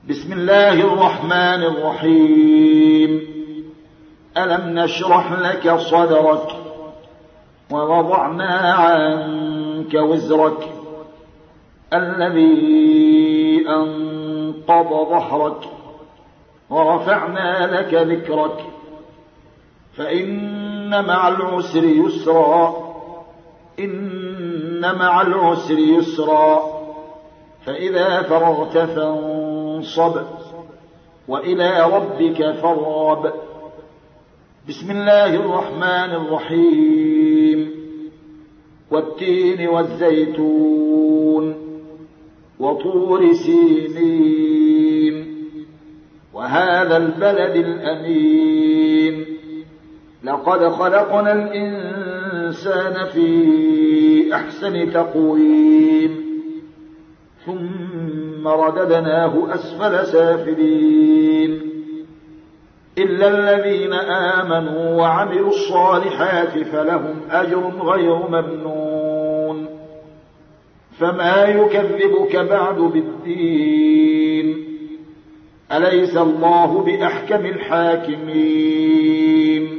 بسم الله الرحمن الرحيم. ألم نشرح لك صدرك ووضعنا عنك وزرك الذي أنقض ظهرك ورفعنا لك ذكرك فإن مع العسر يسرا إن مع العسر يسرا فإذا فرغت فانصب وإلى ربك فارغب. بسم الله الرحمن الرحيم. والتين والزيتون وطور سينين وهذا البلد الأمين لقد خلقنا الإنسان في أحسن تقويم ثم رددناه أسفل سافلين إلا الذين آمنوا وعملوا الصالحات فلهم أجر غير ممنون. فما يكذبك بعد بالدين أليس الله بأحكم الحاكمين.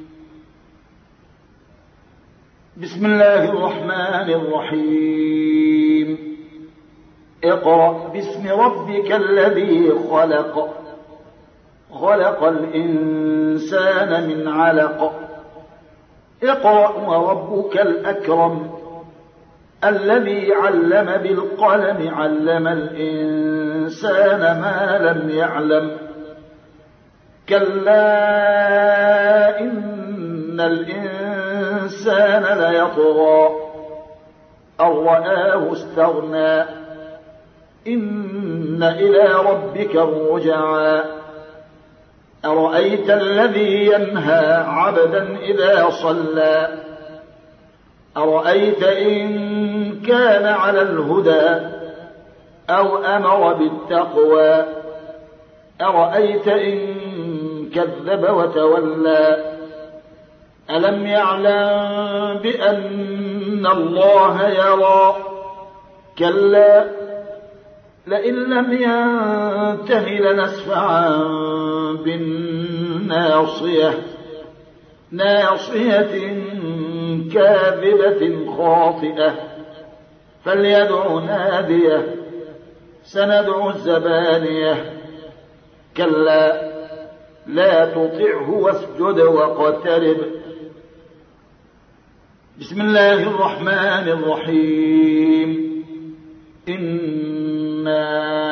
بسم الله الرحمن الرحيم. اقرأ باسم ربك الذي خلق خلق الإنسان من علق اقرأ وربك الأكرم الذي علم بالقلم علم الإنسان ما لم يعلم كلا إن الإنسان ليطغى أن رآه استغنى إن إلى ربك الرجعى أرأيت الذي ينهى عبدا إذا صلى أرأيت إن كان على الهدى أو أمر بالتقوى أرأيت إن كذب وتولى ألم يعلم بأن الله يرى كلا لئن لم ينته لنسفعا بالناصية ناصية كاذبة خاطئة فليدع ناديه سندع الزبانية كلا لا تطعه واسجد واقترب. بسم الله الرحمن الرحيم. إنا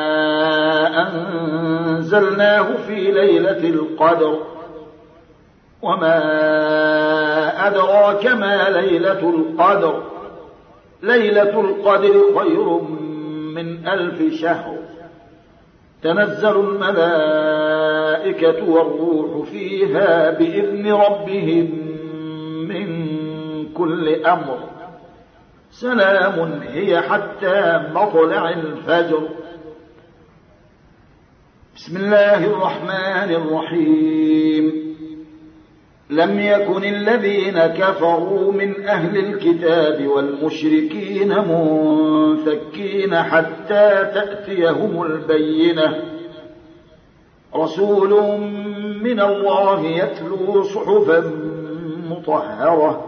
أنزلناه في ليلة القدر وما أدراك ما ليلة القدر ليلة القدر خير من 1000 شهر تنزل الملائكة والروح فيها بإذن ربهم من كل أمر سلام هي حتى مطلع الفجر. بسم الله الرحمن الرحيم. لم يكن الذين كفروا من أهل الكتاب والمشركين منفكين حتى تأتيهم البينة رسول من الله يتلو صحفا مطهرة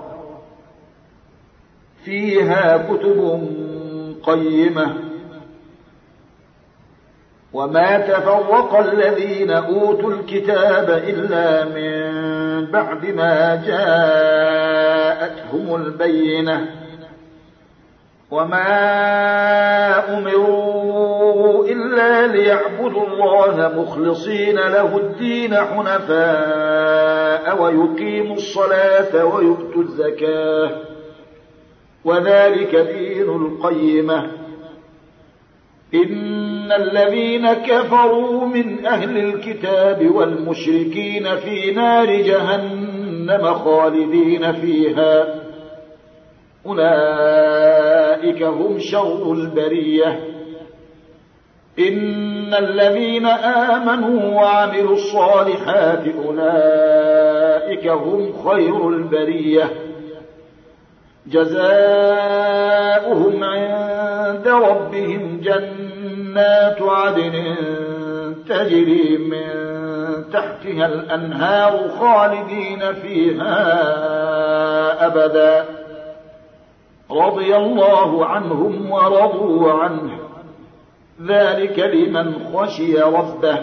فيها كتب قيمة وما تفرق الذين أوتوا الكتاب إلا من بعد ما جاءتهم البينة وما أمروا إلا ليعبدوا الله مخلصين له الدين حنفاء ويقيموا الصلاة ويؤتوا الزكاة وذلك دين القيمة. إن الذين كفروا من أهل الكتاب والمشركين في نار جهنم خالدين فيها أولئك هم شر البرية. إن الذين آمنوا وعملوا الصالحات أولئك هم خير البرية جزاؤهم عند ربهم جنات عدن تجري من تحتها الأنهار خالدين فيها أبدا رضي الله عنهم ورضوا عنه ذلك لمن خشي ربه.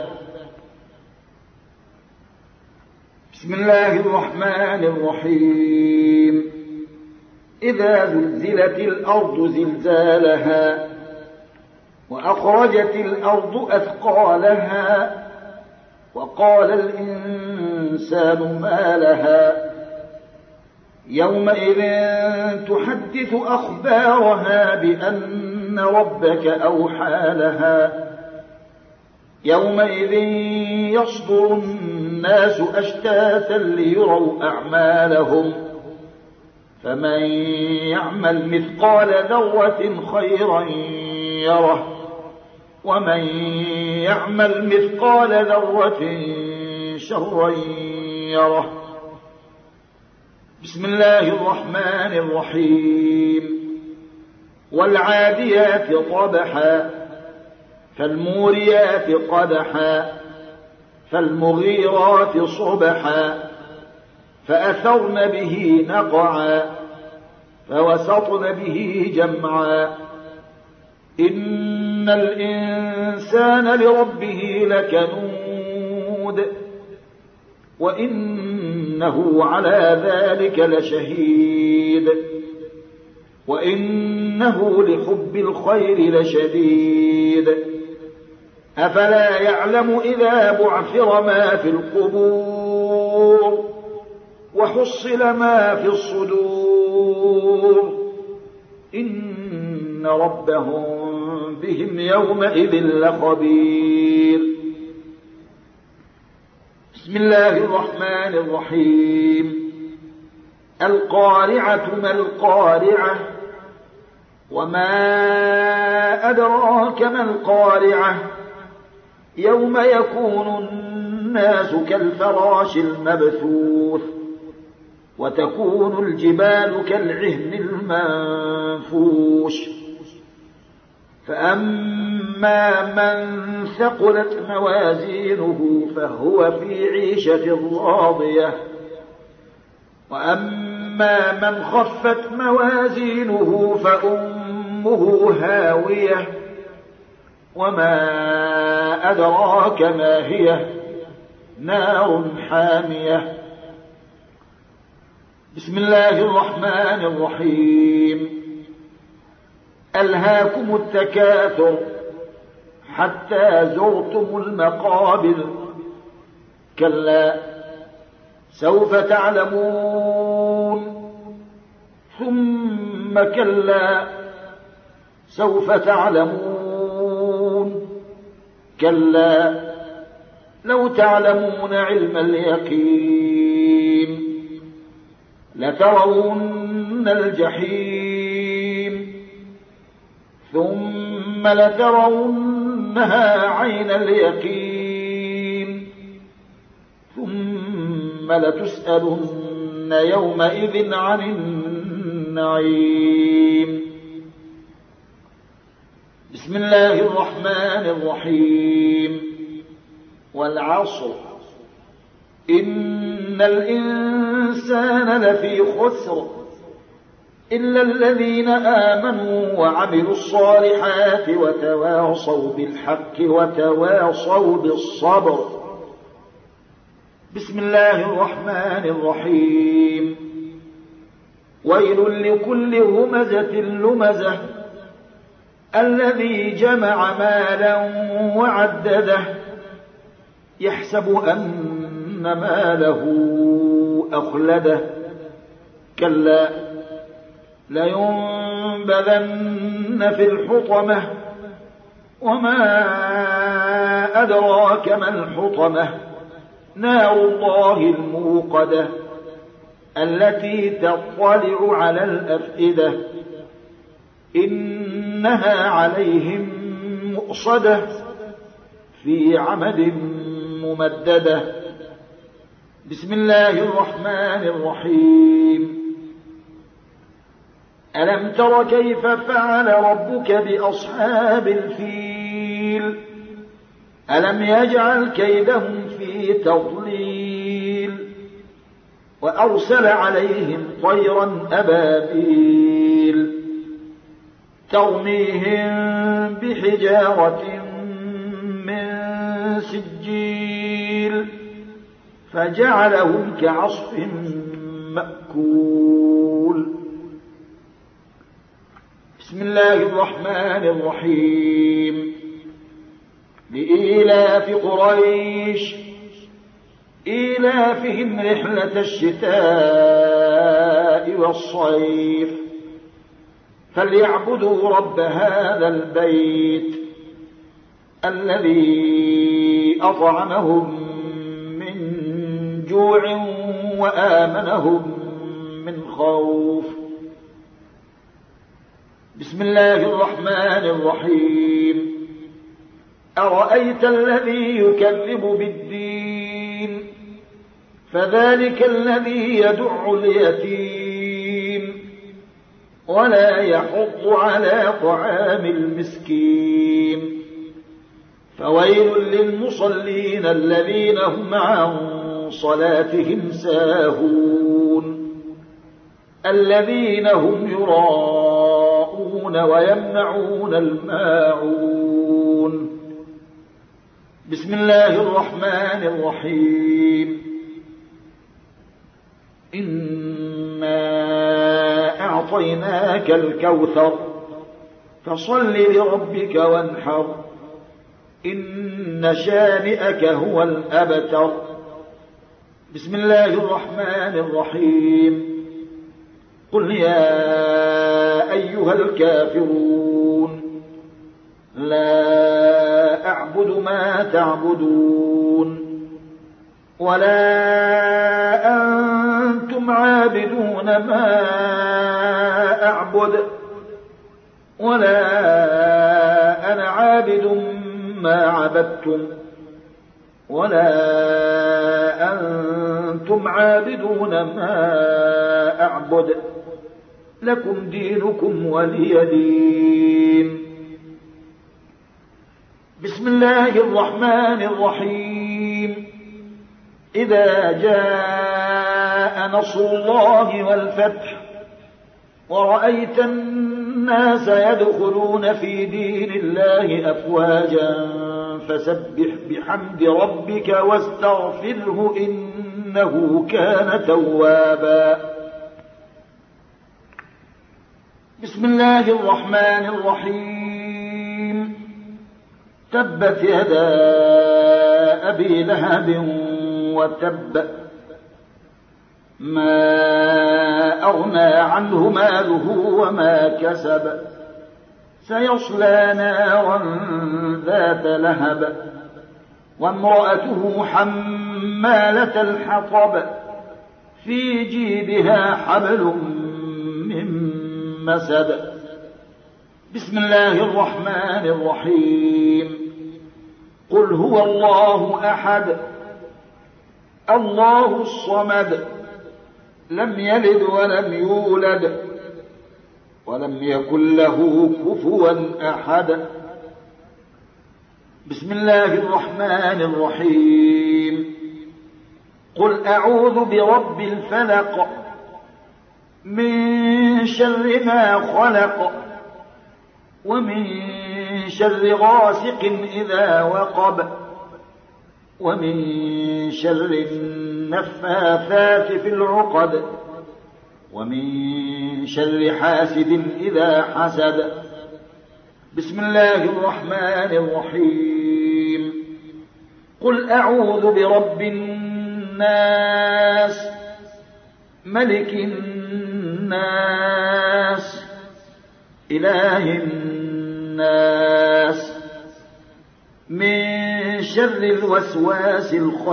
بسم الله الرحمن الرحيم. إذا زلزلت الأرض زلزالها وأخرجت الأرض أثقالها وقال الإنسان ما لها يومئذ تحدث أخبارها بأن ربك أوحى لها يومئذ يصدر الناس أشتاتا ليروا أعمالهم فمن يعمل مثقال ذرة خيرا يره ومن يعمل مثقال ذرة شرا يره. بسم الله الرحمن الرحيم. والعاديات ضبحا فالموريات قدحا فالمغيرات صبحا فأثرن به نقعا فوسطن به جمعا إن الإنسان لربه لكنود وإنه على ذلك لشهيد وإنه لحب الخير لشديد أفلا يعلم إذا بعثر ما في القبور وحصل ما في الصدور إن ربهم بهم يومئذ لخبير. بسم الله الرحمن الرحيم. القارعة ما القارعة وما أدراك ما القارعة يوم يكون الناس كالفراش المبثوث وتكون الجبال كالعهن المنفوش فأما من ثقلت موازينه فهو في عيشة راضية وأما من خفت موازينه فأمه هاوية وما أدراك ما هي نار حامية. بسم الله الرحمن الرحيم. ألهاكم التكاثر حتى زرتم المقابر كلا سوف تعلمون ثم كلا سوف تعلمون كلا لو تعلمون علم اليقين لترون الجحيم ثم لترونها عين اليقين ثم لتسألن يومئذ عن النعيم. بسم الله الرحمن الرحيم. والعصر إن الإنسان لفي خسر إلا الذين آمنوا وعملوا الصالحات وتواصوا بالحق وتواصوا بالصبر. بسم الله الرحمن الرحيم. ويل لكل همزة لمزة الذي جمع مالا وعدده يحسب أن ماله أخلده كلا لينبذن في الحطمة وما أدراك ما الحطمة نار الله الموقدة التي تطلع على الأفئدة إنها عليهم مؤصدة في عمد ممددة. بسم الله الرحمن الرحيم. ألم تر كيف فعل ربك بأصحاب الفيل ألم يجعل كيدهم في تضليل وأرسل عليهم طيرا أبابيل ترميهم بحجارة من سجيل فجعلهم كعصف مأكول. بسم الله الرحمن الرحيم. لإيلاف قريش إيلافهم رحلة الشتاء والصيف فليعبدوا رب هذا البيت الذي أطعمهم من جوع وآمنهم من خوف. بسم الله الرحمن الرحيم. أرأيت الذي يكذب بالدين فذلك الذي يدع اليتيم ولا يحض على طعام المسكين فويل للمصلين الذين هم عن صلاتهم ساهون الذين هم يراءون ويمنعون الماعون. بسم الله الرحمن الرحيم. إنا أعطيناك الكوثر فصل لربك وانحر إن شانئك هو الأبتر. بسم الله الرحمن الرحيم. قل يا أيها الكافرون لا أعبد ما تعبدون ولا أنتم عابدون ما أعبد ولا أنا عابد ما عبدتم ولا أنتم عابدون ما أعبد لكم دينكم ولي دين. بسم الله الرحمن الرحيم. إذا جاء نصر الله والفتح ورأيت الناس يدخلون في دين الله أفواجا فسبح بحمد ربك واستغفره إنه كان توابا. بسم الله الرحمن الرحيم. تبت يدا أبي لهب وتب ما أغنى عنه ماله وما كسب سيصلى نارا ذات لهب وامرأته حمالة الحطب في جيدها حبل من مسد. بسم الله الرحمن الرحيم. قل هو الله أحد الله الصمد لم يلد ولم يولد ولم يكن له كفوا أحد. بسم الله الرحمن الرحيم. قل أعوذ برب الفلق من شر ما خلق ومن شر غاسق إذا وقب ومن شر النفاثات في العقد ومن شر حاسد إذا حسد. بسم الله الرحمن الرحيم. قل أعوذ برب الناس ملك الناس إله الناس من شر الوسواس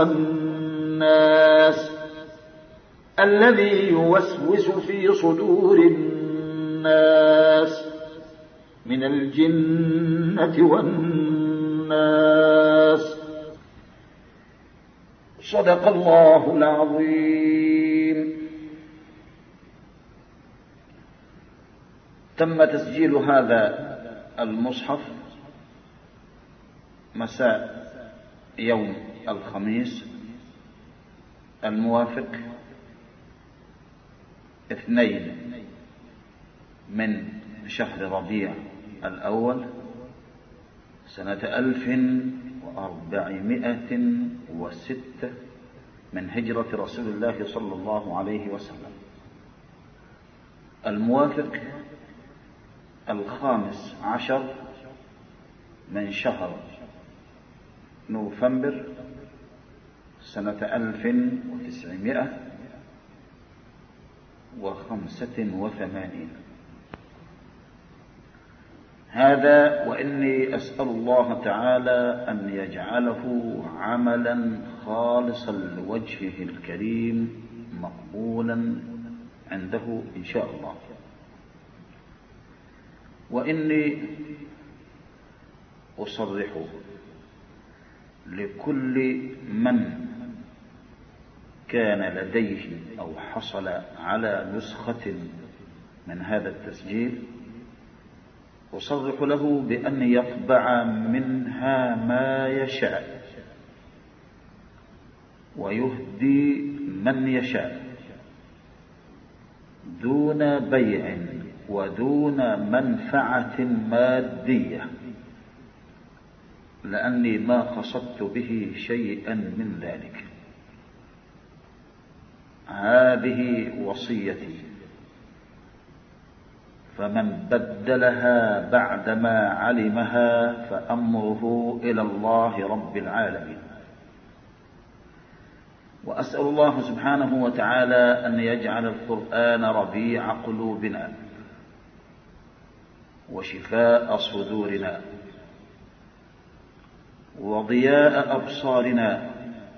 الخناس الذي يوسوس في صدور الناس من الجنة والناس. صدق الله العظيم. تم تسجيل هذا المصحف مساء يوم الخميس الموافق 2 من شهر ربيع الأول سنة 1406 من هجرة رسول الله صلى الله عليه وسلم، الموافق 15 من شهر نوفمبر سنة 1985. هذا وإني أسأل الله تعالى أن يجعله عملا خالصا لوجهه الكريم مقبولا عنده إن شاء الله. وإني أصرح لكل من كان لديه أو حصل على نسخة من هذا التسجيل، أصرح له بأن يطبع منها ما يشاء ويهدي من يشاء دون بيع ودون منفعة مادية، لأني ما قصدت به شيئا من ذلك. هذه وصيتي، فمن بدلها بعدما علمها فأمره إلى الله رب العالمين. وأسأل الله سبحانه وتعالى أن يجعل القرآن ربيع قلوبنا وشفاء صدورنا وضياء أبصارنا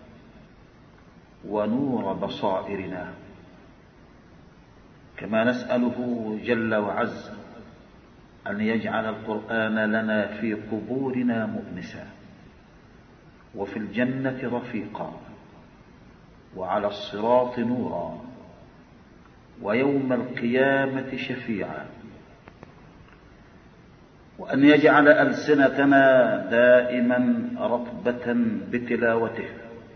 ونور بصائرنا، كما نسأله جل وعز أن يجعل القرآن لنا في قبورنا مؤنسا، وفي الجنة رفيقا، وعلى الصراط نورا، ويوم القيامة شفيعا، وأن يجعل ألسنتنا دائما رطبة بتلاوته،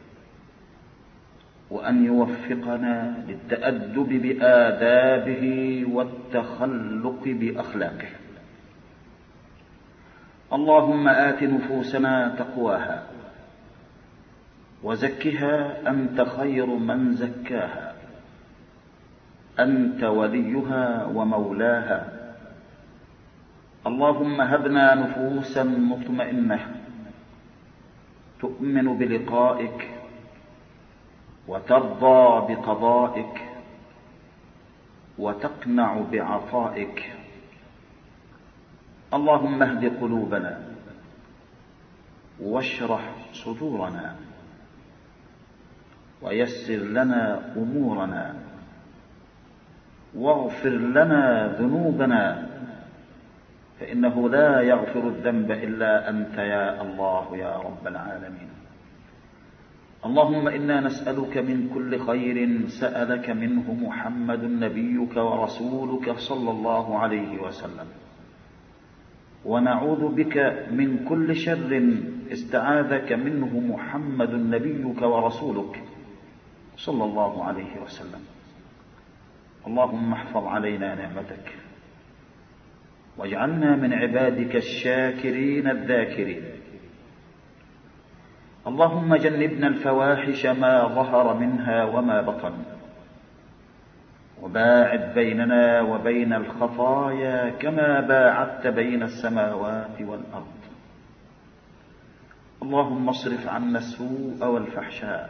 وأن يوفقنا للتأدب بآدابه والتخلق بأخلاقه. اللهم آت نفوسنا تقواها وزكها أنت خير من زكاها، أنت وليها ومولاها. اللهم هبنا نفوسا مطمئنة تؤمن بلقائك وترضى بقضائك وتقنع بعطائك. اللهم اهد قلوبنا واشرح صدورنا ويسر لنا أمورنا واغفر لنا ذنوبنا، فإنه لا يغفر الذنب إلا أنت يا الله يا رب العالمين. اللهم إنا نسألك من كل خير سألك منه محمد نبيك ورسولك صلى الله عليه وسلم، ونعوذ بك من كل شر استعاذك منه محمد نبيك ورسولك صلى الله عليه وسلم. اللهم احفظ علينا نعمتك واجعلنا من عبادك الشاكرين الذاكرين. اللهم جنبنا الفواحش ما ظهر منها وما بطن، وباعد بيننا وبين الخطايا كما باعدت بين السماوات والأرض. اللهم اصرف عنا السوء والفحشاء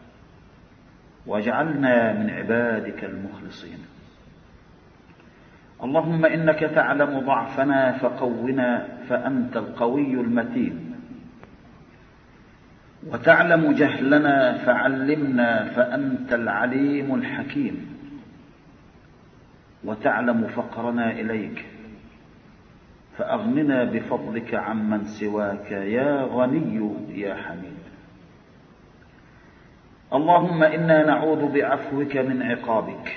واجعلنا من عبادك المخلصين. اللهم إنك تعلم ضعفنا فقونا، فأنت القوي المتين، وتعلم جهلنا فعلمنا، فأنت العليم الحكيم، وتعلم فقرنا إليك فأغننا بفضلك عمن سواك يا غني يا حميد. اللهم إنا نعوذ بعفوك من عقابك،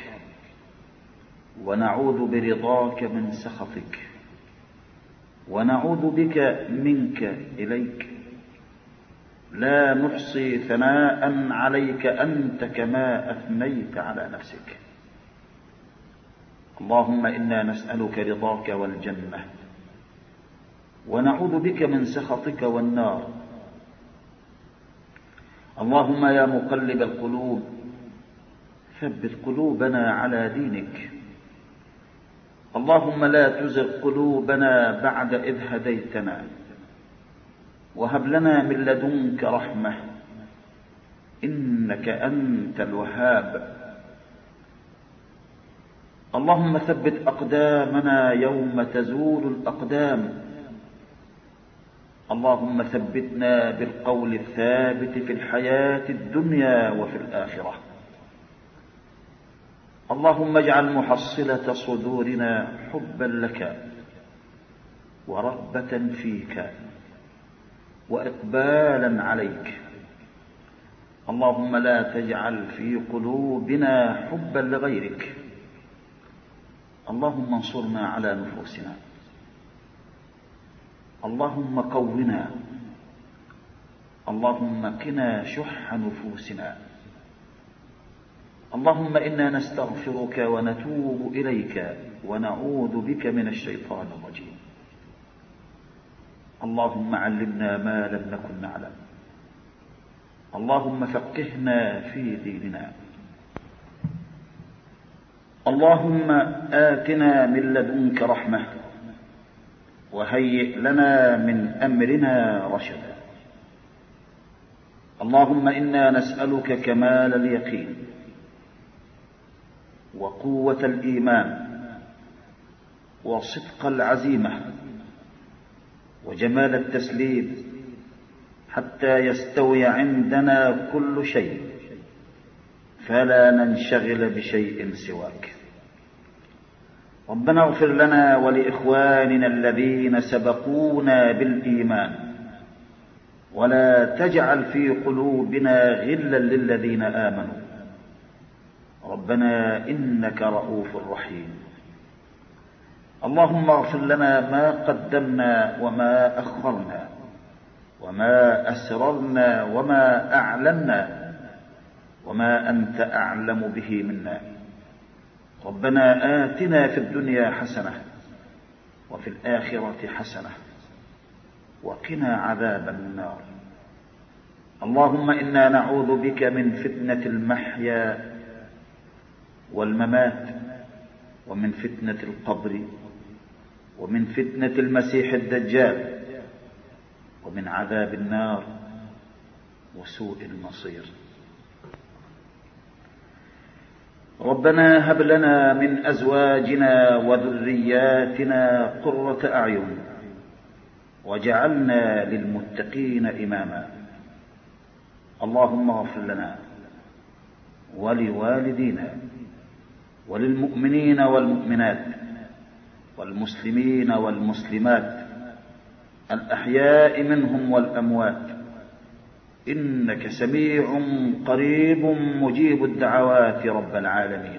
ونعوذ برضاك من سخطك، ونعوذ بك منك إليك، لا نحصي ثناء عليك أنت كما أثنيت على نفسك. اللهم إنا نسألك رضاك والجنة، ونعوذ بك من سخطك والنار. اللهم يا مقلب القلوب ثبت قلوبنا على دينك. اللهم لا تزغ قلوبنا بعد إذ هديتنا، وهب لنا من لدنك رحمة إنك أنت الوهاب. اللهم ثبت أقدامنا يوم تزول الأقدام. اللهم ثبتنا بالقول الثابت في الحياة الدنيا وفي الآخرة. اللهم اجعل محصلة صدورنا حبا لك ورغبة فيك وإقبالا عليك. اللهم لا تجعل في قلوبنا حبا لغيرك. اللهم انصرنا على نفوسنا. اللهم قونا. اللهم قنا شح نفوسنا. اللهم إنا نستغفرك ونتوب إليك ونعوذ بك من الشيطان الرجيم. اللهم علمنا ما لم نكن نعلم. اللهم فقهنا في ديننا. اللهم آتنا من لدنك رحمة وهيئ لنا من أمرنا رشدا. اللهم إنا نسألك كمال اليقين وقوة الإيمان وصدق العزيمة وجمال التسليم حتى يستوي عندنا كل شيء فلا ننشغل بشيء سواك. ربنا اغفر لنا ولإخواننا الذين سبقونا بالإيمان ولا تجعل في قلوبنا غلا للذين آمنوا ربنا إنك رؤوف رحيم. اللهم اغفر لنا ما قدمنا وما أخرنا وما أسررنا وما أعلنا وما أنت أعلم به منا. ربنا آتنا في الدنيا حسنة وفي الآخرة حسنة وقنا عذاب النار. اللهم إنا نعوذ بك من فتنة المحيا والممات ومن فتنة القبر ومن فتنة المسيح الدجال ومن عذاب النار وسوء المصير. ربنا هب لنا من أزواجنا وذرياتنا قرة أعين واجعلنا للمتقين إماما. اللهم اغفر لنا ولوالدينا وللمؤمنين والمؤمنات والمسلمين والمسلمات الأحياء منهم والأموات إنك سميع قريب مجيب الدعوات رب العالمين.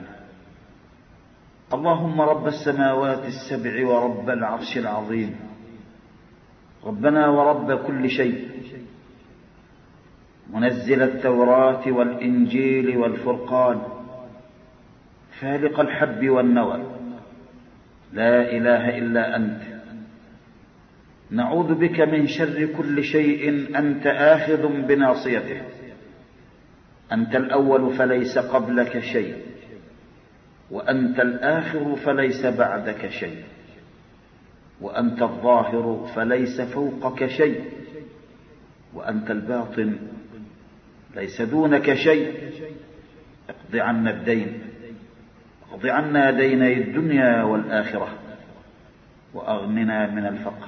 اللهم رب السماوات السبع ورب العرش العظيم ربنا ورب كل شيء منزل التوراة والإنجيل والفرقان فالق الحب والنوى لا إله إلا أنت نعوذ بك من شر كل شيء أنت آخذ بناصيته. أنت الأول فليس قبلك شيء وأنت الآخر فليس بعدك شيء وأنت الظاهر فليس فوقك شيء وأنت الباطن ليس دونك شيء. اقض عنا الدين، اقض عنا ديني الدنيا والآخرة وأغننا من الفقر.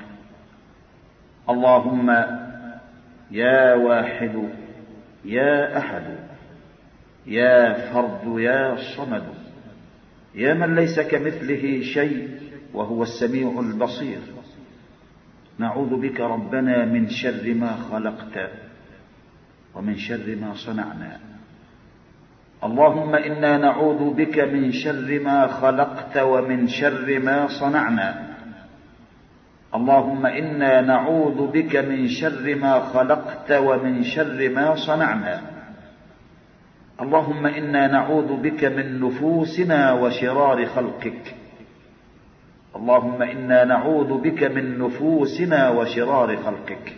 اللهم يا واحد يا أحد يا فرد يا صمد يا من ليس كمثله شيء وهو السميع البصير، نعوذ بك ربنا من شر ما خلقت ومن شر ما صنعنا. اللهم إنا نعوذ بك من شر ما خلقت ومن شر ما صنعنا. اللهم إنا نعوذ بك من شر ما خلقت ومن شر ما صنعنا. اللهم إنا نعوذ بك من نفوسنا وشرار خلقك. اللهم إنا نعوذ بك من نفوسنا وشرار خلقك.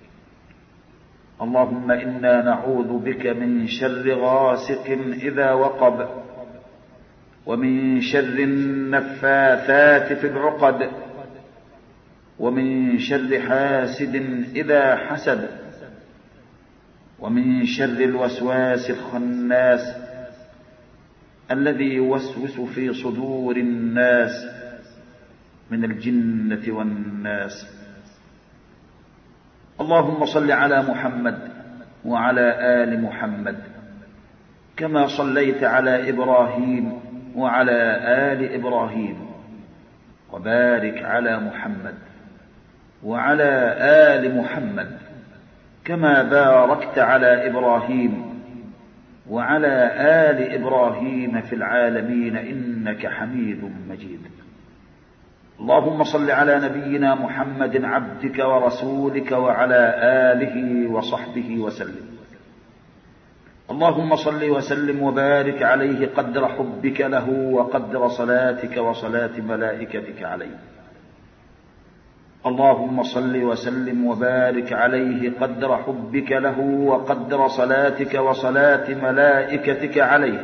اللهم إنا نعوذ بك من شر غاسق إذا وقب، ومن شر النفاثات في العقد، ومن شر حاسد إذا حسد، ومن شر الوسواس الخناس الذي يوسوس في صدور الناس من الجنة والناس. اللهم صل على محمد وعلى آل محمد كما صليت على إبراهيم وعلى آل إبراهيم، وبارك على محمد وعلى آل محمد كما باركت على إبراهيم وعلى آل إبراهيم في العالمين إنك حميد مجيد. اللهم صل على نبينا محمد عبدك ورسولك وعلى آله وصحبه وسلم. اللهم صل وسلم وبارك عليه قدر حبك له وقدر صلاتك وصلاة ملائكتك عليه. اللهم صل وسلم وبارك عليه قدر حبك له وقدر صلاتك وصلاة ملائكتك عليه.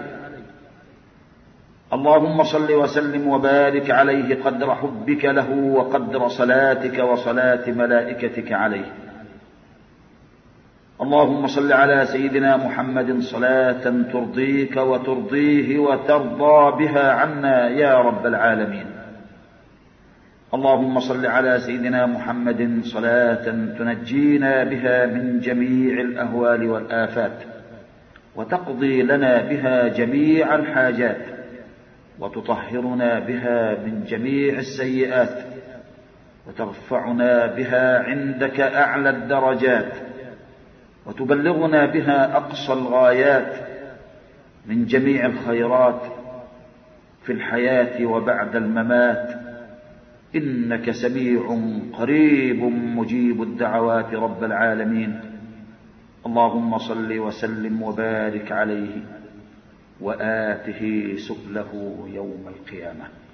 اللهم صل وسلم وبارك عليه قدر حبك له وقدر صلاتك وصلاة ملائكتك عليه. اللهم صل على سيدنا محمد صلاة ترضيك وترضيه وترضى بها عنا يا رب العالمين. اللهم صل على سيدنا محمد صلاة تنجينا بها من جميع الأهوال والآفات، وتقضي لنا بها جميع الحاجات، وتطهرنا بها من جميع السيئات، وترفعنا بها عندك أعلى الدرجات، وتبلغنا بها أقصى الغايات من جميع الخيرات في الحياة وبعد الممات، إنك سميع قريب مجيب الدعوات رب العالمين. اللهم صل وسلم وبارك عليه وآته سؤله يوم القيامة.